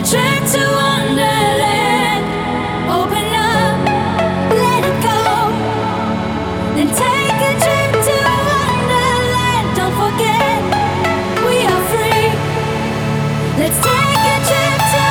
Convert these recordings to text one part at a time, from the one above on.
trip to Wonderland. Open up, let it go, and take a trip to Wonderland. Don't forget, we are free. Let's take a trip to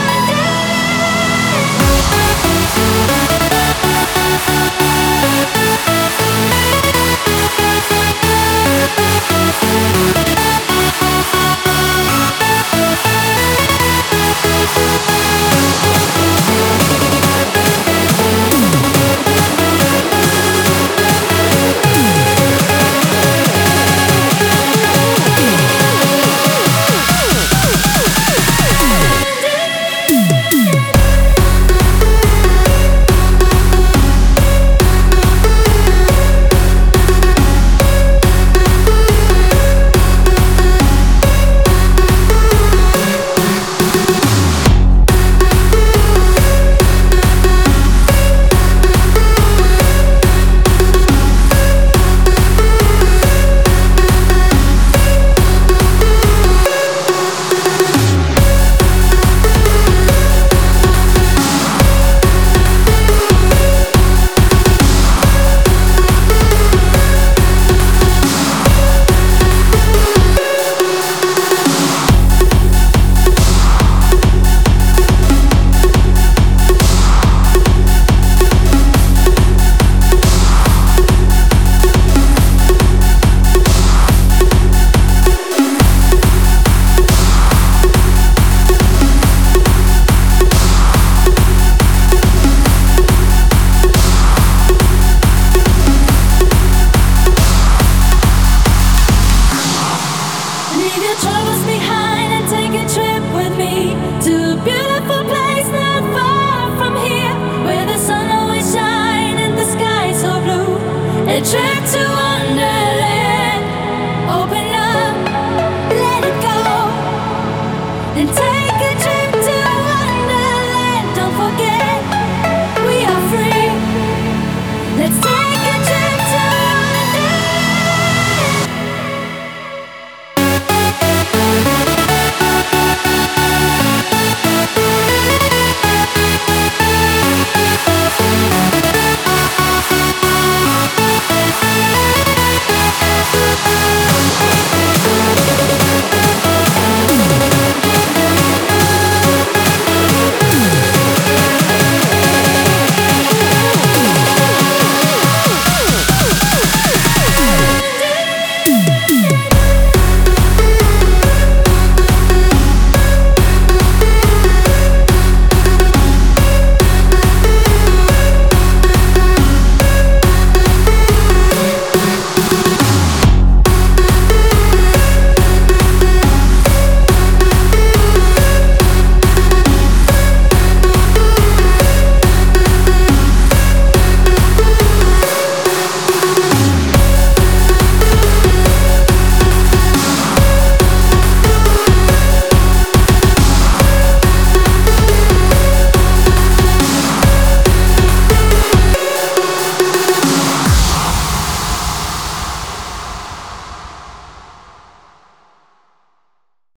leave your troubles behind and take a trip with me to a beautiful place not far from here, where the sun always shines and the sky so blue. A trip to